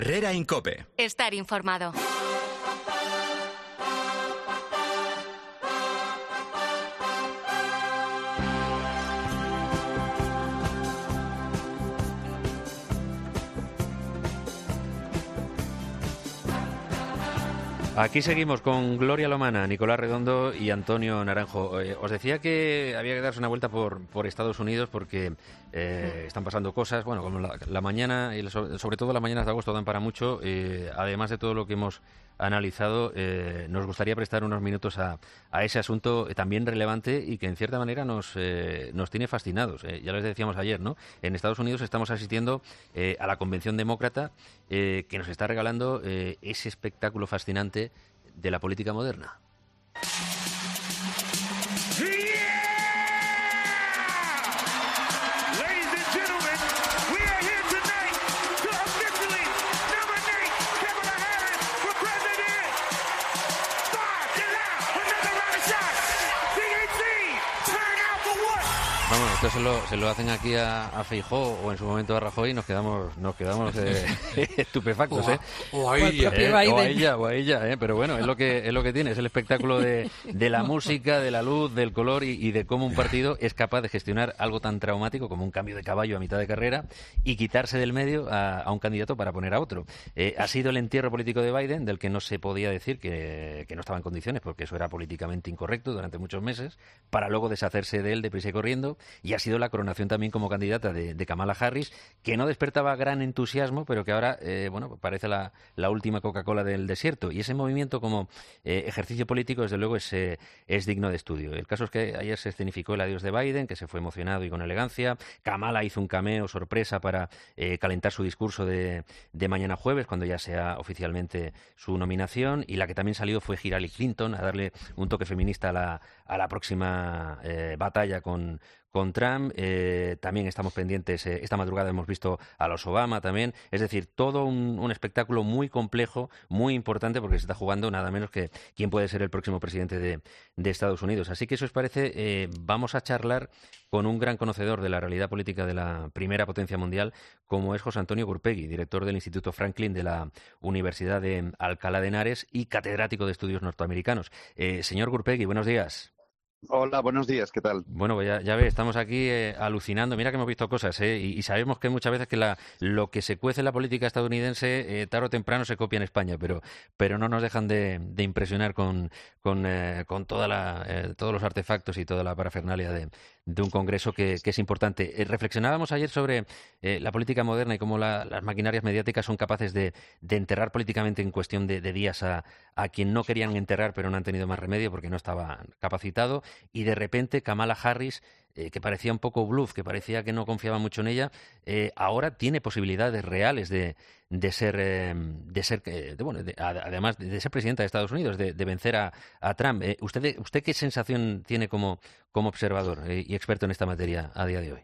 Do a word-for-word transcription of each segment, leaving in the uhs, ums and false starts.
Herrera en COPE. Estar informado. Aquí seguimos con Gloria Lomana, Nicolás Redondo y Antonio Naranjo. Eh, os decía que había que darse una vuelta por, por Estados Unidos porque eh, están pasando cosas, bueno, como la, la mañana, y sobre todo las mañanas de agosto dan para mucho. Eh, además de todo lo que hemos analizado, eh, nos gustaría prestar unos minutos a, a ese asunto también relevante y que en cierta manera nos, eh, nos tiene fascinados. Eh, ya les decíamos ayer, ¿no? En Estados Unidos estamos asistiendo eh, a la Convención Demócrata eh, que nos está regalando eh, ese espectáculo fascinante de la política moderna. Vamos, esto se lo, se lo hacen aquí a, a Feijóo o en su momento a Rajoy y nos quedamos nos quedamos eh, estupefactos, ¿eh? O a ella, eh, o a ella, o a ella, ¿eh? Pero bueno, es lo que es lo que tiene, es el espectáculo de, de la música, de la luz, del color y, y de cómo un partido es capaz de gestionar algo tan traumático como un cambio de caballo a mitad de carrera y quitarse del medio a, a un candidato para poner a otro. Eh, ha sido el entierro político de Biden, del que no se podía decir que, que no estaba en condiciones, porque eso era políticamente incorrecto durante muchos meses, para luego deshacerse de él deprisa y corriendo. Y ha sido la coronación también como candidata de, de Kamala Harris, que no despertaba gran entusiasmo, pero que ahora, eh, bueno, parece la, la última Coca-Cola del desierto. Y ese movimiento como eh, ejercicio político, desde luego, es, eh, es digno de estudio. El caso es que ayer se escenificó el adiós de Biden, que se fue emocionado y con elegancia. Kamala hizo un cameo sorpresa para eh, calentar su discurso de, de mañana jueves, cuando ya sea oficialmente su nominación. Y la que también salió fue Hillary Clinton, a darle un toque feminista a la, a la próxima eh, batalla con con Trump. Eh, también estamos pendientes, eh, esta madrugada hemos visto a los Obama también, es decir, todo un, un espectáculo muy complejo, muy importante, porque se está jugando nada menos que quién puede ser el próximo presidente de, de Estados Unidos. Así que, si os parece, eh, vamos a charlar con un gran conocedor de la realidad política de la primera potencia mundial, como es José Antonio Gurpegui, director del Instituto Franklin de la Universidad de Alcalá de Henares y catedrático de estudios norteamericanos. Eh, señor Gurpegui, buenos días. Hola, buenos días, ¿qué tal? Bueno, ya, ya ve, estamos aquí eh, alucinando. Mira que hemos visto cosas, ¿eh? Y, y sabemos que muchas veces que la, lo que se cuece en la política estadounidense, eh, tarde o temprano se copia en España, pero, pero no nos dejan de, de impresionar con, con, eh, con toda la, eh, todos los artefactos y toda la parafernalia de, de un congreso que, que es importante. Eh, reflexionábamos ayer sobre eh, la política moderna y cómo la, las maquinarias mediáticas son capaces de, de enterrar políticamente en cuestión de, de días a, a quien no querían enterrar, pero no han tenido más remedio porque no estaba capacitado. Y de repente Kamala Harris, eh, que parecía un poco bluff, que parecía que no confiaba mucho en ella, eh, ahora tiene posibilidades reales de, de ser, eh, de ser eh, de, bueno, de, además de ser presidenta de Estados Unidos, de, de vencer a, a Trump. Eh, ¿usted, ¿Usted qué sensación tiene como, como observador eh, y experto en esta materia a día de hoy?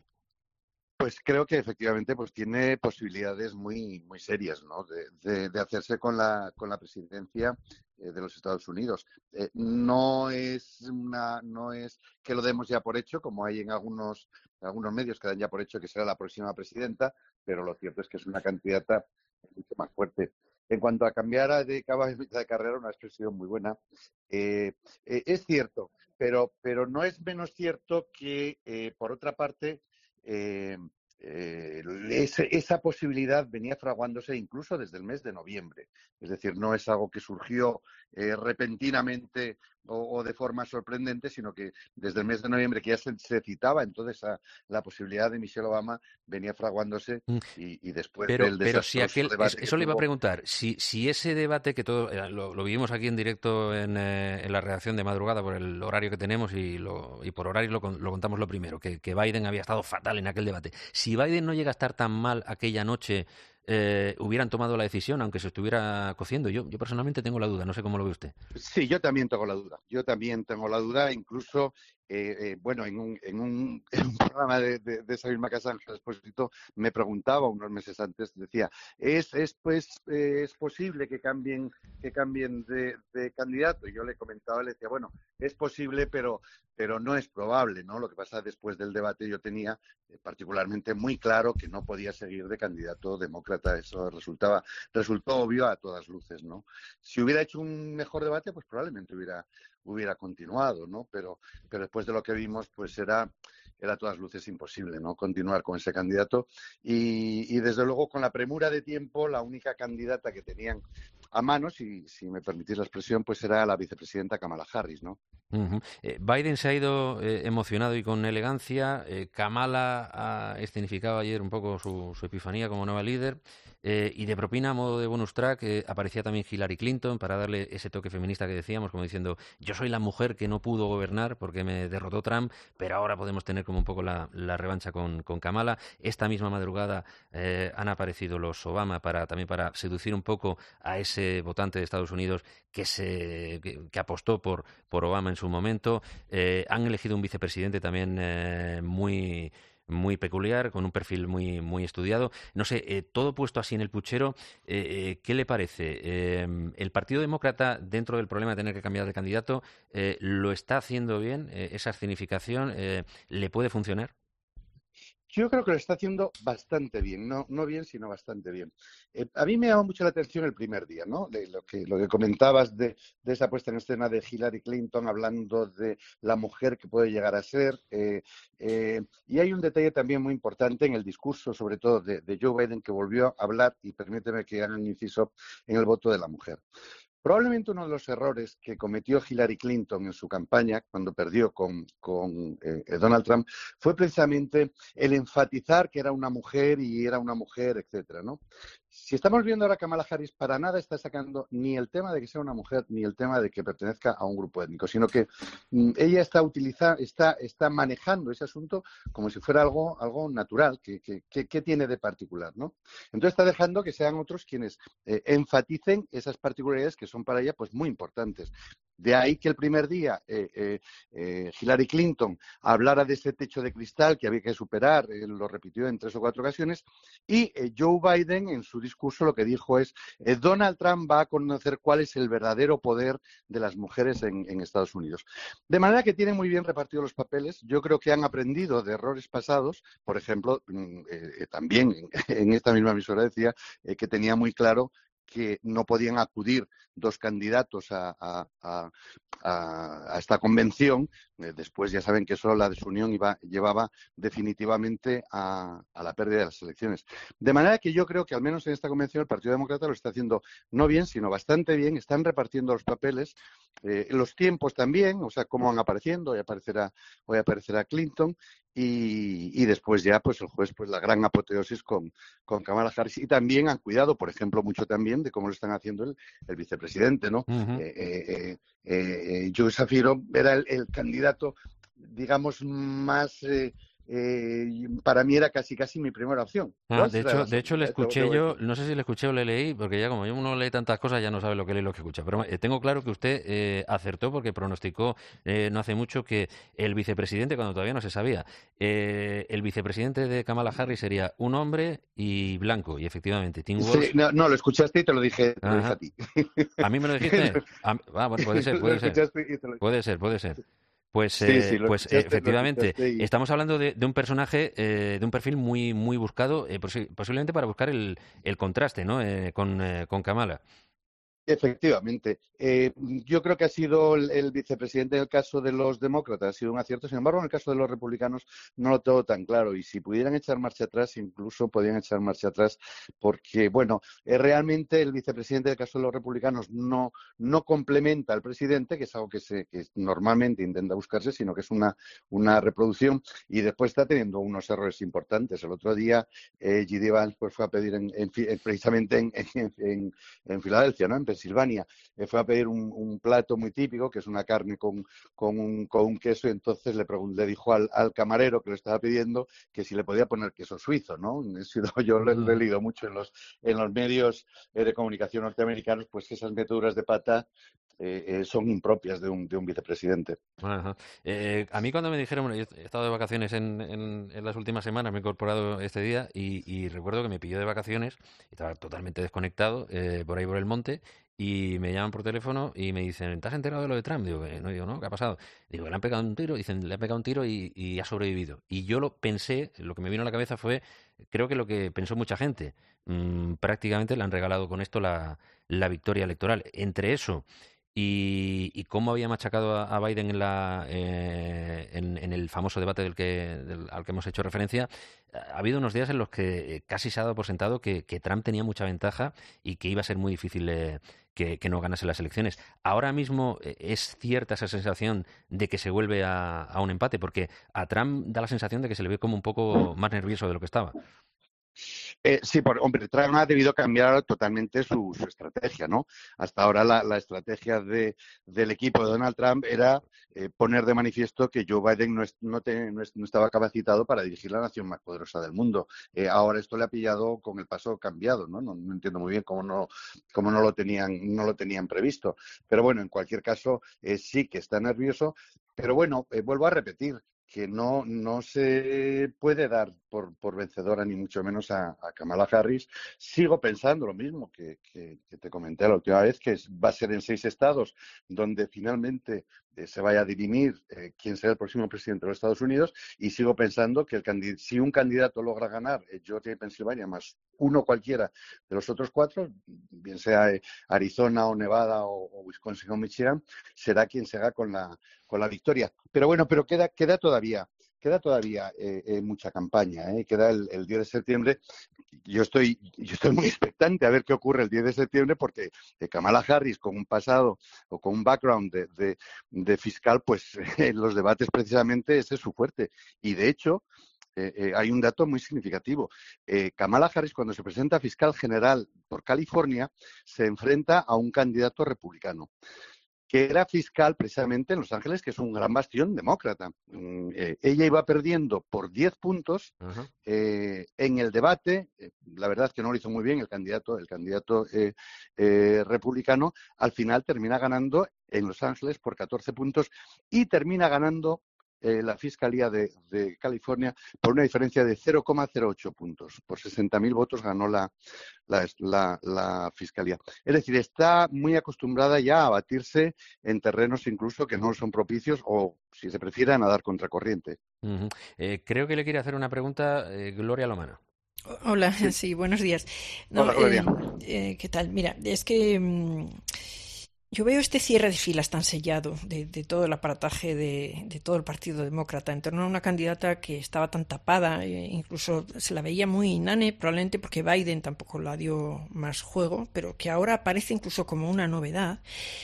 Pues creo que efectivamente pues tiene posibilidades muy muy serias, ¿no? de, de, de hacerse con la con la presidencia eh, de los Estados Unidos. Eh, no es una no es que lo demos ya por hecho, como hay en algunos algunos medios que dan ya por hecho que será la próxima presidenta, pero lo cierto es que es una candidata mucho más fuerte. En cuanto a cambiar de caballo de carrera, una expresión muy buena. Eh, eh, es cierto, pero pero no es menos cierto que eh, por otra parte Eh, eh, ese, esa posibilidad venía fraguándose incluso desde el mes de noviembre. Es decir, no es algo que surgió eh, repentinamente o, o de forma sorprendente, sino que desde el mes de noviembre, que ya se, se citaba entonces a la posibilidad de Michelle Obama, venía fraguándose y, y después pero, del pero si aquel, debate eso, eso le iba a tuvo... preguntar, si, si ese debate que todo lo, lo vivimos aquí en directo en, eh, en la redacción de madrugada por el horario que tenemos y, lo, y por horario lo, lo contamos lo primero, que, que Biden había estado fatal en aquel debate. Si Biden no llega a estar tan mal aquella noche, eh, hubieran tomado la decisión, aunque se estuviera cociendo. Yo, yo personalmente tengo la duda, no sé cómo lo ve usted. Sí, yo también tengo la duda. Yo también tengo la duda, incluso eh, eh, bueno, en un, en un, en un programa de, de, de esa misma casa, Ángel Expósito me preguntaba unos meses antes, decía, ¿es, es, pues, eh, ¿es posible que cambien, que cambien de, de candidato? Y yo le comentaba, le decía, bueno, es posible, pero, pero no es probable, ¿no? Lo que pasa, después del debate yo tenía eh, particularmente muy claro que no podía seguir de candidato demócrata. Eso resultaba, resultó obvio a todas luces, ¿no? Si hubiera hecho un mejor debate, pues probablemente hubiera, hubiera continuado, ¿no? Pero, pero después de lo que vimos, pues era, era a todas luces imposible, ¿no? Continuar con ese candidato. Y, y desde luego, con la premura de tiempo, la única candidata que tenían a mano, si, si me permitís la expresión, pues era la vicepresidenta Kamala Harris, ¿no? Uh-huh. Eh, Biden se ha ido eh, emocionado y con elegancia. Eh, Kamala ha escenificado ayer un poco su, su epifanía como nueva líder. Eh, y de propina, a modo de bonus track, eh, aparecía también Hillary Clinton para darle ese toque feminista que decíamos, como diciendo, yo soy la mujer que no pudo gobernar porque me derrotó Trump, pero ahora podemos tener como un poco la, la revancha con, con Kamala. Esta misma madrugada eh, han aparecido los Obama para también para seducir un poco a ese votante de Estados Unidos que se que, que apostó por, por Obama en su momento. Eh, han elegido un vicepresidente también eh, muy muy peculiar, con un perfil muy muy estudiado. No sé, eh, todo puesto así en el puchero, eh, eh, ¿qué le parece? Eh, ¿El Partido Demócrata, dentro del problema de tener que cambiar de candidato, eh, lo está haciendo bien? Eh, ¿Esa escenificación eh, le puede funcionar? Yo creo que lo está haciendo bastante bien, no, no bien, sino bastante bien. Eh, a mí me llama mucho la atención el primer día, ¿no? De lo que, lo que comentabas de, de esa puesta en escena de Hillary Clinton hablando de la mujer que puede llegar a ser. Eh, eh, y hay un detalle también muy importante en el discurso, sobre todo de, de Joe Biden, que volvió a hablar, y permíteme que haga un inciso, en el voto de la mujer. Probablemente uno de los errores que cometió Hillary Clinton en su campaña, cuando perdió con, con eh, Donald Trump, fue precisamente el enfatizar que era una mujer y era una mujer, etcétera, ¿no? Si estamos viendo ahora a Kamala Harris, para nada está sacando ni el tema de que sea una mujer ni el tema de que pertenezca a un grupo étnico, sino que mm, ella está utilizando, está, está manejando ese asunto como si fuera algo, algo natural, que, que, que, que tiene de particular, ¿no? Entonces está dejando que sean otros quienes eh, enfaticen esas particularidades que son para ella pues muy importantes. De ahí que el primer día eh, eh, eh, Hillary Clinton hablara de ese techo de cristal que había que superar, eh, lo repitió en tres o cuatro ocasiones, y eh, Joe Biden en su discurso lo que dijo es eh, Donald Trump va a conocer cuál es el verdadero poder de las mujeres en, en Estados Unidos. De manera que tienen muy bien repartidos los papeles. Yo creo que han aprendido de errores pasados. Por ejemplo, eh, también en, en esta misma emisora decía eh, que tenía muy claro que no podían acudir dos candidatos a, a, a, a esta convención. Eh, después ya saben que eso, la desunión iba, llevaba definitivamente a, a la pérdida de las elecciones. De manera que yo creo que al menos en esta convención el Partido Demócrata lo está haciendo no bien, sino bastante bien. Están repartiendo los papeles, eh, los tiempos también, o sea, cómo van apareciendo. Hoy aparecerá, hoy aparecerá Clinton. Y, y después ya, pues el jueves, pues la gran apoteosis con, con Kamala Harris. Y también han cuidado, por ejemplo, mucho también de cómo lo están haciendo el, el vicepresidente, ¿no? Uh-huh. Eh, eh, eh, Joe Shapiro era el, el candidato, digamos, más... Eh, eh, para mí era casi casi mi primera opción. Ah, de hecho, de hecho le escuché yo, Decir. no sé si le escuché o le leí, porque ya como yo uno lee tantas cosas ya no sabe lo que lee y lo que escucha. Pero eh, tengo claro que usted eh, acertó porque pronosticó eh, no hace mucho que el vicepresidente, cuando todavía no se sabía, eh, el vicepresidente de Kamala Harris sería un hombre y blanco. Y efectivamente, Tim Sí, Walz. no, no, lo escuchaste y te lo dije, te lo dije a Ajá. ti. ¿A mí me lo dijiste? A- ah, bueno, puede ser, Lo puede ser. escuchaste y te lo... Puede ser, puede ser. Pues, Sí, sí, eh, lo pues eh, escuchaste, lo efectivamente, escuchaste y... estamos hablando de, de un personaje, eh, de un perfil muy muy buscado, eh, posi- posiblemente para buscar el, el contraste, ¿no? Eh, con, eh, con Kamala. Efectivamente. Eh, yo creo que ha sido el, el vicepresidente en el caso de los demócratas, ha sido un acierto. Sin embargo, en el caso de los republicanos no lo tengo tan claro. Y si pudieran echar marcha atrás, incluso podrían echar marcha atrás, porque, bueno, eh, realmente el vicepresidente del caso de los republicanos no, no complementa al presidente, que es algo que, se, que normalmente intenta buscarse, sino que es una, una reproducción. Y después está teniendo unos errores importantes. El otro día, eh, J D. Vance pues, fue a pedir en, en, precisamente en, en, en, en Filadelfia, ¿no? En Pensilvania, eh, fue a pedir un, un plato muy típico, que es una carne con, con, un, con un queso, y entonces le, le dijo al, al camarero que lo estaba pidiendo que si le podía poner queso suizo, ¿no? Yo lo, lo he leído mucho en los, en los medios eh, de comunicación norteamericanos, pues esas meteduras de pata eh, eh, son impropias de un, de un vicepresidente. Ajá. Eh, a mí cuando me dijeron, bueno, yo he estado de vacaciones en, en, en las últimas semanas, me he incorporado este día y, y recuerdo que me pilló de vacaciones, estaba totalmente desconectado eh, por ahí por el monte y me llaman por teléfono y me dicen, ¿te has enterado de lo de Trump? Digo, que no, digo, no, ¿qué ha pasado? Digo, le han pegado un tiro, dicen, le han pegado un tiro y, y ha sobrevivido. Y yo lo pensé, lo que me vino a la cabeza fue, creo que lo que pensó mucha gente, mmm, prácticamente le han regalado con esto la, la victoria electoral. Entre eso y, y cómo había machacado a, a Biden en, la, eh, en, en el famoso debate del que, del, al que hemos hecho referencia, ha habido unos días en los que casi se ha dado por sentado que, que Trump tenía mucha ventaja y que iba a ser muy difícil eh, que, que no ganase las elecciones. Ahora mismo eh, es cierta esa sensación de que se vuelve a, a un empate, porque a Trump da la sensación de que se le ve como un poco más nervioso de lo que estaba. Eh, sí, por, hombre, Trump ha debido cambiar totalmente su, su estrategia, ¿no? Hasta ahora la, la estrategia de, del equipo de Donald Trump era eh, poner de manifiesto que Joe Biden no, es, no, te, no, es, no estaba capacitado para dirigir la nación más poderosa del mundo. Eh, ahora esto le ha pillado con el paso cambiado, ¿no? No, no entiendo muy bien cómo no, cómo no lo tenían, no lo tenían previsto. Pero bueno, en cualquier caso, eh, sí que está nervioso. Pero bueno, eh, vuelvo a repetir, que no, no se puede dar por, por vencedora ni mucho menos a, a Kamala Harris. Sigo pensando lo mismo que, que, que te comenté la última vez, que es, va a ser en seis estados donde finalmente eh, se vaya a dirimir eh, quién será el próximo presidente de los Estados Unidos, y sigo pensando que el si un candidato logra ganar eh, Georgia y Pensilvania más uno cualquiera de los otros cuatro, bien sea eh, Arizona o Nevada o, o Wisconsin o Michigan, será quien se haga con la, con la victoria. Pero bueno, pero queda, queda todavía, queda todavía eh, eh, mucha campaña, ¿eh? Queda el, el diez de septiembre. Yo estoy, yo estoy muy expectante a ver qué ocurre el diez de septiembre, porque eh, Kamala Harris, con un pasado o con un background de, de, de fiscal, pues en los debates precisamente ese es su fuerte. Y de hecho, Eh, eh, hay un dato muy significativo. Eh, Kamala Harris, cuando se presenta a fiscal general por California, se enfrenta a un candidato republicano que era fiscal precisamente en Los Ángeles, que es un gran bastión demócrata. Mm, eh, ella iba perdiendo por diez puntos uh-huh. eh, en el debate. Eh, la verdad es que no lo hizo muy bien el candidato, el candidato eh, eh, republicano. Al final termina ganando en Los Ángeles por catorce puntos y termina ganando Eh, la Fiscalía de, de California por una diferencia de cero coma cero ocho puntos. Por sesenta mil votos ganó la, la, la, la Fiscalía. Es decir, está muy acostumbrada ya a batirse en terrenos incluso que no son propicios o, si se prefiere, a nadar contracorriente. Uh-huh. Eh, creo que le quiere hacer una pregunta eh, Gloria Lomana. Hola, sí, sí buenos días. No, Hola, Gloria. Eh, eh, ¿Qué tal? Mira, es que... Mmm... Yo veo este cierre de filas tan sellado de, de todo el aparataje de, de todo el Partido Demócrata en torno a una candidata que estaba tan tapada, eh, incluso se la veía muy inane, probablemente porque Biden tampoco la dio más juego, pero que ahora aparece incluso como una novedad.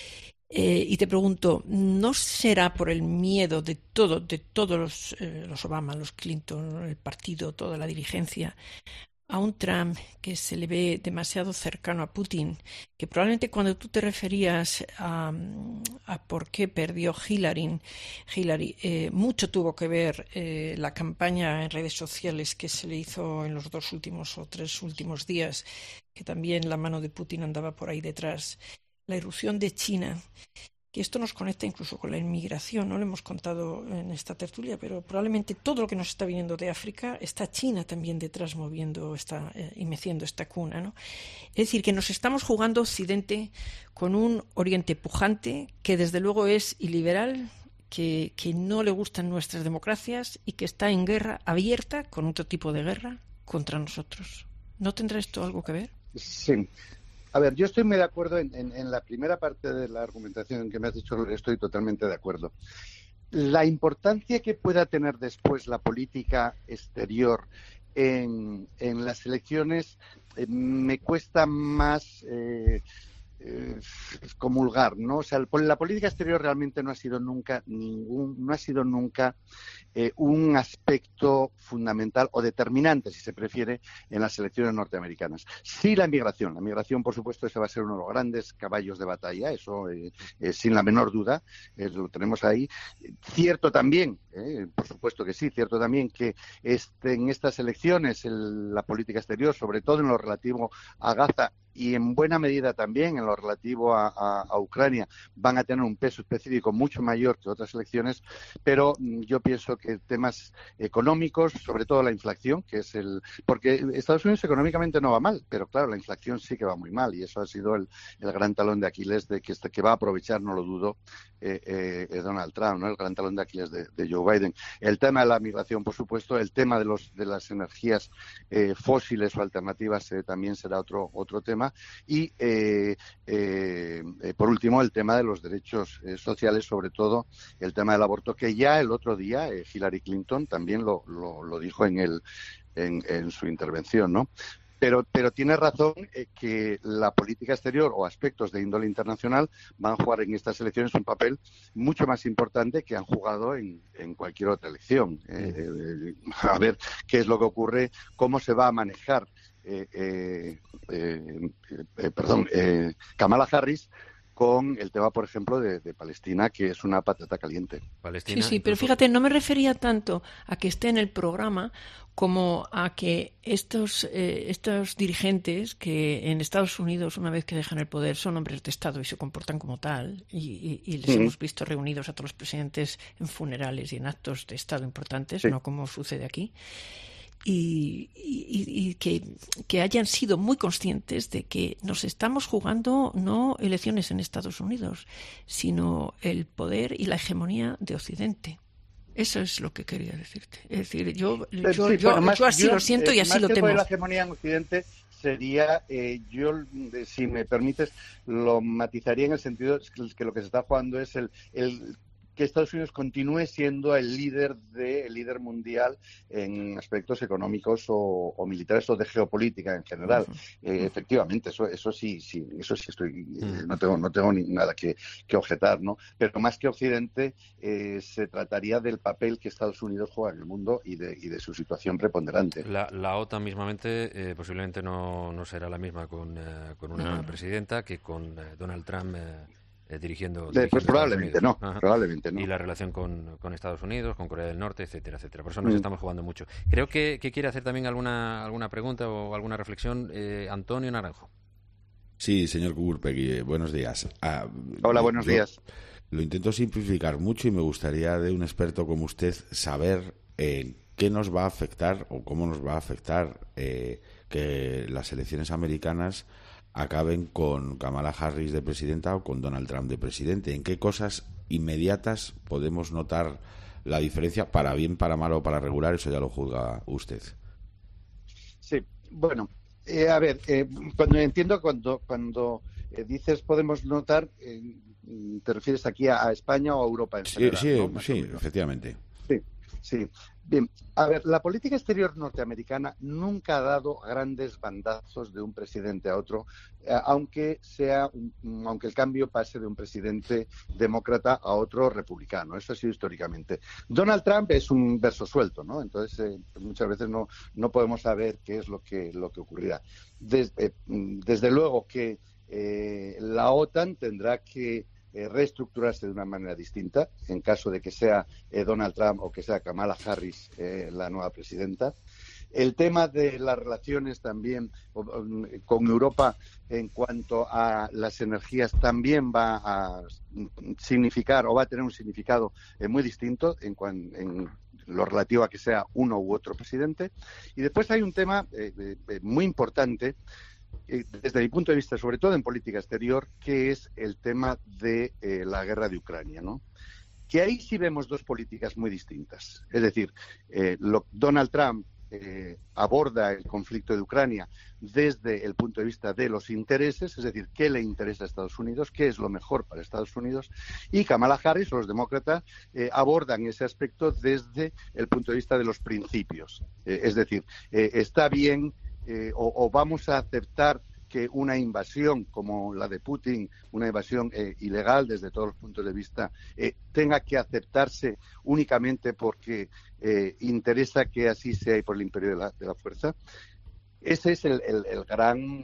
Eh, y te pregunto, ¿no será por el miedo de todo, de todos los, eh, los Obama, los Clinton, el partido, toda la dirigencia, a un Trump que se le ve demasiado cercano a Putin, que probablemente cuando tú te referías a, a por qué perdió Hillary, Hillary eh, mucho tuvo que ver eh, la campaña en redes sociales que se le hizo en los dos últimos o tres últimos días, que también la mano de Putin andaba por ahí detrás, la irrupción de China, que esto nos conecta incluso con la inmigración, no lo hemos contado en esta tertulia, pero probablemente todo lo que nos está viniendo de África está China también detrás moviendo esta, eh, y meciendo esta cuna, ¿no? Es decir, que nos estamos jugando Occidente con un Oriente pujante que desde luego es iliberal, que, que no le gustan nuestras democracias y que está en guerra abierta, con otro tipo de guerra, contra nosotros. ¿No tendrá esto algo que ver? Sí. A ver, yo estoy muy de acuerdo en, en, en la primera parte de la argumentación que me has dicho, estoy totalmente de acuerdo. La importancia que pueda tener después la política exterior en, en las elecciones eh, me cuesta más eh, eh, comulgar, ¿no? O sea, la política exterior realmente no ha sido nunca ningún, no ha sido nunca Eh, un aspecto fundamental o determinante, si se prefiere, en las elecciones norteamericanas. Sí, la migración. La migración, por supuesto, ese va a ser uno de los grandes caballos de batalla, eso eh, eh, sin la menor duda, eh, lo tenemos ahí. Cierto también, eh, por supuesto que sí, cierto también que este, en estas elecciones el, la política exterior, sobre todo en lo relativo a Gaza, y en buena medida también en lo relativo a, a, a Ucrania van a tener un peso específico mucho mayor que otras elecciones, pero yo pienso que temas económicos, sobre todo la inflación, que es el... porque Estados Unidos económicamente no va mal, pero claro, la inflación sí que va muy mal y eso ha sido el, el gran talón de Aquiles de que, este, que va a aprovechar, no lo dudo, eh, eh, Donald Trump, ¿no? El gran talón de Aquiles de, de Joe Biden. El tema de la migración, por supuesto, el tema de, los, de las energías eh, fósiles o alternativas eh, también será otro, otro tema. Y, eh, eh, eh, por último, el tema de los derechos eh, sociales, sobre todo el tema del aborto, que ya el otro día eh, Hillary Clinton también lo, lo, lo dijo en, el, en, en su intervención, ¿no? Pero, pero tiene razón eh, que la política exterior o aspectos de índole internacional van a jugar en estas elecciones un papel mucho más importante que han jugado en, en cualquier otra elección. Eh, eh, a ver qué es lo que ocurre, cómo se va a manejar eh, eh, eh, eh, perdón, eh, Kamala Harris con el tema, por ejemplo, de, de Palestina, que es una patata caliente. Palestina, sí, sí, pero fíjate, no me refería tanto a que esté en el programa como a que estos, eh, estos dirigentes que en Estados Unidos, una vez que dejan el poder, son hombres de Estado y se comportan como tal, y, y, y les mm. hemos visto reunidos a todos los presidentes en funerales y en actos de Estado importantes, sí. no como sucede aquí. Y, y, y que, que hayan sido muy conscientes de que nos estamos jugando no elecciones en Estados Unidos, sino el poder y la hegemonía de Occidente. Eso es lo que quería decirte. Es decir, yo, yo, sí, yo, bueno, más, yo así yo, lo siento eh, y así más lo que temo. Por la hegemonía en Occidente sería, eh, yo, si me permites, lo matizaría en el sentido que lo que se está jugando es el... el que Estados Unidos continúe siendo el líder de el líder mundial en aspectos económicos o, o militares o de geopolítica en general. Uh-huh. Eh, efectivamente, eso eso sí, sí, eso sí estoy uh-huh. no tengo no tengo ni nada que, que objetar, ¿no? Pero más que Occidente eh, se trataría del papel que Estados Unidos juega en el mundo y de y de su situación preponderante. La, la OTAN mismamente eh, posiblemente no, no será la misma con, eh, con una uh-huh. presidenta que con eh, Donald Trump eh, Eh, dirigiendo, dirigiendo pues probablemente no, Ajá. probablemente no. Y la relación con, con Estados Unidos, con Corea del Norte, etcétera, etcétera. Por eso nos mm. estamos jugando mucho. Creo que, que quiere hacer también alguna alguna pregunta o alguna reflexión eh, Antonio Naranjo. Sí, señor Kuburpegui, buenos días. Ah, Hola, buenos lo, días. Lo intento simplificar mucho y me gustaría de un experto como usted saber eh, qué nos va a afectar o cómo nos va a afectar eh, que las elecciones americanas acaben con Kamala Harris de presidenta o con Donald Trump de presidente. ¿En qué cosas inmediatas podemos notar la diferencia, para bien, para mal o para regular? Eso ya lo juzga usted. Sí, bueno, eh, a ver, eh, cuando entiendo cuando cuando eh, dices podemos notar, eh, ¿te refieres aquí a, a España o a Europa en sí, general? Sí, ¿no? sí, efectivamente. Sí, sí. Bien, a ver, la política exterior norteamericana nunca ha dado grandes bandazos de un presidente a otro, eh, aunque sea, un, aunque el cambio pase de un presidente demócrata a otro republicano. Eso ha sido históricamente. Donald Trump es un verso suelto, ¿no? Entonces, eh, muchas veces no, no podemos saber qué es lo que, lo que ocurrirá. Desde, eh, desde luego que eh, la OTAN tendrá que Eh, reestructurarse de una manera distinta en caso de que sea eh, Donald Trump o que sea Kamala Harris eh, la nueva presidenta. El tema de las relaciones también con Europa en cuanto a las energías también va a significar o va a tener un significado eh, muy distinto en, cuan, en lo relativo a que sea uno u otro presidente. Y después hay un tema eh, eh, muy importante desde mi punto de vista, sobre todo en política exterior, que es el tema de eh, la guerra de Ucrania, ¿no? Que ahí sí vemos dos políticas muy distintas. Es decir, eh, lo, Donald Trump eh, aborda el conflicto de Ucrania desde el punto de vista de los intereses, es decir, qué le interesa a Estados Unidos, qué es lo mejor para Estados Unidos, y Kamala Harris, o los demócratas, eh, abordan ese aspecto desde el punto de vista de los principios. Eh, es decir, eh, está bien Eh, o, o vamos a aceptar que una invasión como la de Putin, una invasión eh, ilegal desde todos los puntos de vista, eh, tenga que aceptarse únicamente porque eh, interesa que así sea y por el imperio de la, de la fuerza. Ese es el, el, el gran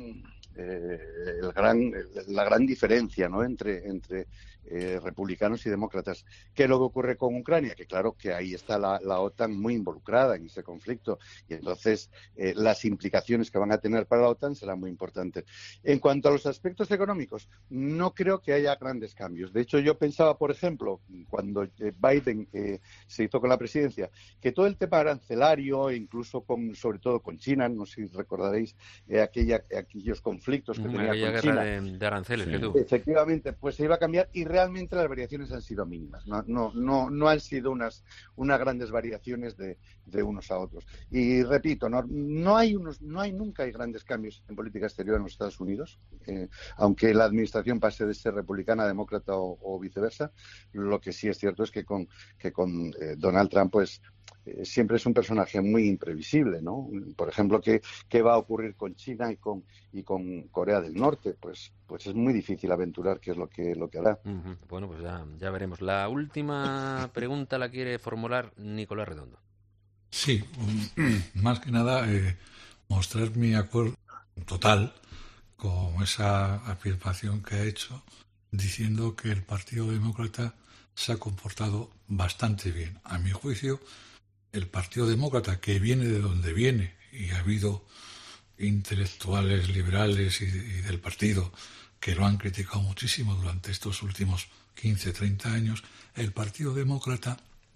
eh, el gran, la gran diferencia, ¿no?, entre, entre eh, republicanos y demócratas. ¿Qué es lo que ocurre con Ucrania? Que claro que ahí está la, la OTAN muy involucrada en ese conflicto y entonces eh, las implicaciones que van a tener para la OTAN serán muy importantes. En cuanto a los aspectos económicos, no creo que haya grandes cambios. De hecho, yo pensaba, por ejemplo, cuando Biden eh, se hizo con la presidencia, que todo el tema arancelario, incluso con, sobre todo con China, no sé si recordaréis eh, aquella, aquellos conflictos que Mm, tenía aquella con guerra China. de, de aranceles Sí. que tuvo. Efectivamente, pues se iba a cambiar y realmente las variaciones han sido mínimas. No, no, no, no han sido unas, unas grandes variaciones de, de unos a otros. Y repito, no, no hay unos, no hay nunca hay grandes cambios en política exterior en los Estados Unidos, eh, aunque la administración pase de ser republicana a demócrata o, o viceversa. Lo que sí es cierto es que con, que con eh, Donald Trump, pues eh, siempre es un personaje muy imprevisible, ¿no? Por ejemplo, ¿qué, qué va a ocurrir con China y con y con Corea del Norte? Pues, pues es muy difícil aventurar qué es lo que lo que hará. Ujú. Bueno, pues ya, ya veremos. La última pregunta la quiere formular Nicolás Redondo. Sí, um, más que nada eh, mostrar mi acuerdo total con esa afirmación que ha hecho, diciendo que el Partido Demócrata se ha comportado bastante bien. A mi juicio, el Partido Demócrata, que viene de donde viene, y ha habido intelectuales liberales y, y del partido que lo han criticado muchísimo durante estos últimos quince, treinta años, el Partido Demócrata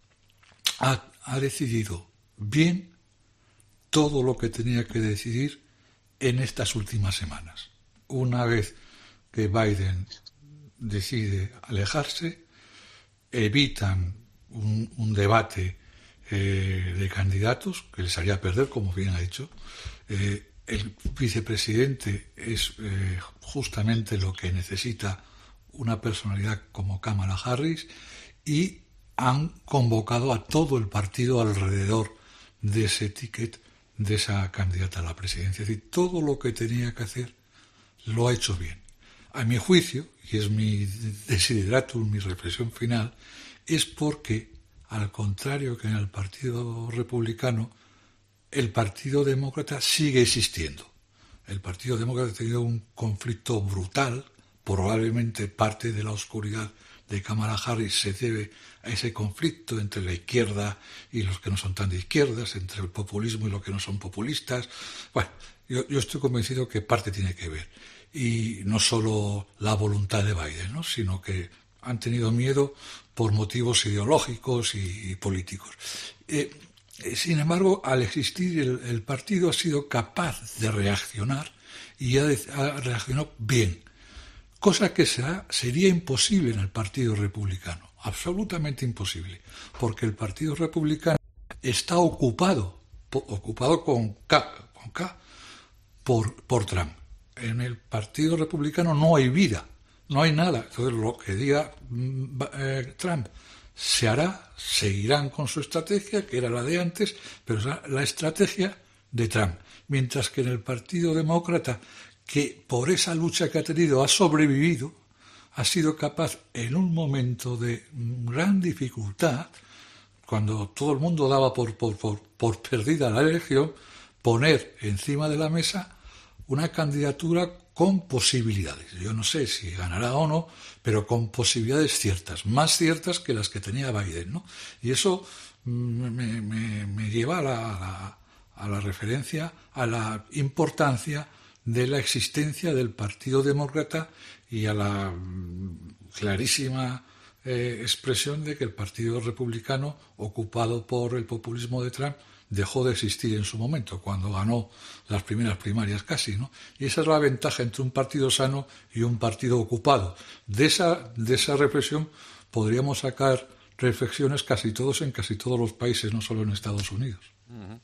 ha, ha decidido bien todo lo que tenía que decidir en estas últimas semanas. Una vez que Biden decide alejarse, evitan un, un debate eh, de candidatos que les haría perder, como bien ha dicho. Eh, el vicepresidente es eh, justamente lo que necesita una personalidad como Kamala Harris, y han convocado a todo el partido alrededor de ese ticket, de esa candidata a la presidencia. Es decir, todo lo que tenía que hacer lo ha hecho bien. A mi juicio, y es mi desideratum, mi reflexión final, es porque, al contrario que en el Partido Republicano, el Partido Demócrata sigue existiendo. El Partido Demócrata ha tenido un conflicto brutal, probablemente parte de la oscuridad de Kamala Harris se debe a ese conflicto entre la izquierda y los que no son tan de izquierdas, entre el populismo y los que no son populistas. Bueno, yo, yo estoy convencido que parte tiene que ver. Y no solo la voluntad de Biden, ¿no?, sino que han tenido miedo por motivos ideológicos y, y políticos. Eh, sin embargo, al existir el, el partido ha sido capaz de reaccionar y ha, de, ha reaccionado bien. Cosa que será, sería imposible en el Partido Republicano, absolutamente imposible, porque el Partido Republicano está ocupado, po, ocupado con K, con K por, por Trump. En el Partido Republicano no hay vida, no hay nada. Entonces, lo que diga eh, Trump se hará, seguirán con su estrategia, que era la de antes, pero es la, la estrategia de Trump. Mientras que en el Partido Demócrata, que por esa lucha que ha tenido ha sobrevivido, ha sido capaz en un momento de gran dificultad, cuando todo el mundo daba por, por, por, por perdida la elección, poner encima de la mesa una candidatura con posibilidades. Yo no sé si ganará o no, pero con posibilidades ciertas, más ciertas que las que tenía Biden, ¿no? Y eso me, me, me lleva a la, a, la, a la referencia, a la importancia de la existencia del Partido Demócrata y a la clarísima eh, expresión de que el Partido Republicano, ocupado por el populismo de Trump, dejó de existir en su momento, cuando ganó las primeras primarias casi, ¿no? Y esa es la ventaja entre un partido sano y un partido ocupado. De esa, de esa reflexión podríamos sacar reflexiones casi todos en casi todos los países, no solo en Estados Unidos. Uh-huh.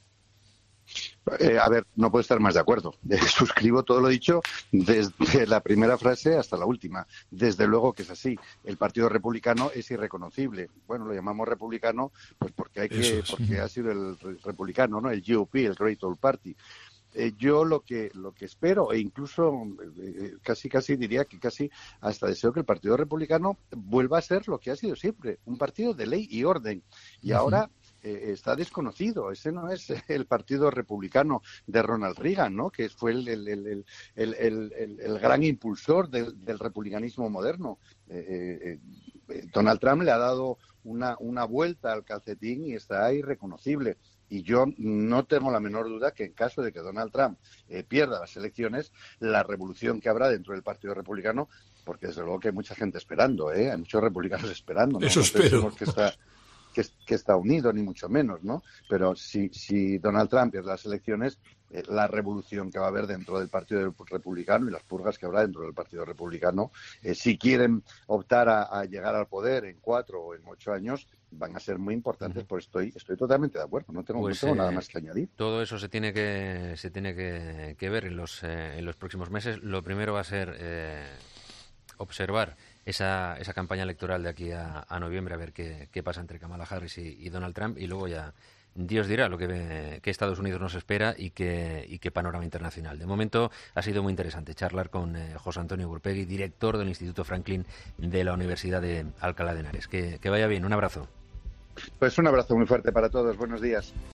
Eh, a ver, no puedo estar más de acuerdo. Eh, suscribo todo lo dicho desde la primera frase hasta la última. Desde luego que es así. El Partido Republicano es irreconocible. Bueno, lo llamamos republicano pues porque hay que, es. porque ha sido el republicano, ¿no? El G O P, el Great Old Party. Eh, yo lo que lo que espero, e incluso eh, casi casi diría que casi hasta deseo que el Partido Republicano vuelva a ser lo que ha sido siempre, un partido de ley y orden. Y uh-huh. ahora eh, está desconocido. Ese no es el Partido Republicano de Ronald Reagan, ¿no? Que fue el, el, el, el, el, el, el gran impulsor del, del republicanismo moderno. Eh, eh, Donald Trump le ha dado una, una vuelta al calcetín y está irreconocible. Y yo no tengo la menor duda que en caso de que Donald Trump eh, pierda las elecciones, la revolución que habrá dentro del Partido Republicano, porque desde luego que hay mucha gente esperando, ¿eh? Hay muchos republicanos esperando, ¿no? Eso No espero. que está, que, que está unido, ni mucho menos, ¿no? Pero si, si Donald Trump pierde las elecciones, eh, la revolución que va a haber dentro del Partido Republicano y las purgas que habrá dentro del Partido Republicano, eh, si quieren optar a, a llegar al poder en cuatro o en ocho años, van a ser muy importantes, pues estoy estoy totalmente de acuerdo, no tengo, Pues, no tengo eh, nada más que añadir. Todo eso se tiene que se tiene que, que ver en los eh, en los próximos meses. Lo primero va a ser eh, observar esa esa campaña electoral de aquí a, a noviembre, a ver qué, qué pasa entre Kamala Harris y, y Donald Trump, y luego ya Dios dirá lo que, que Estados Unidos nos espera y qué y qué panorama internacional. De momento ha sido muy interesante charlar con eh, José Antonio Gurpegui, director del Instituto Franklin de la Universidad de Alcalá de Henares. Que, que vaya bien, un abrazo. Pues un abrazo muy fuerte para todos, buenos días.